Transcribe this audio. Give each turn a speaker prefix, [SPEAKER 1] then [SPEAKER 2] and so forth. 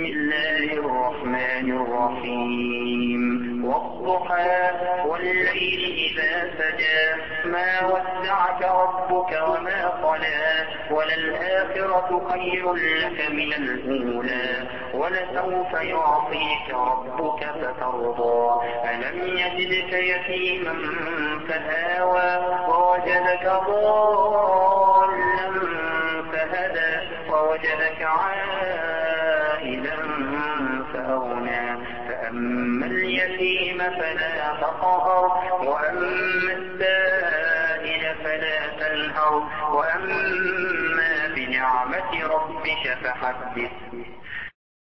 [SPEAKER 1] بسم الله الرحمن الرحيم والضحى والليل إذا سجى ما ودعك ربك وما قلى وللآخرة خير لك من الأولى ولسوف يعطيك ربك فترضى ألم يجدك يتيما فآوى ووجدك ضالا فهدى ووجدك عائلا فأغنى فأما اليتيم فلا تقهر وأما السائل فلا تنهر وأما بنعمة ربك فحدث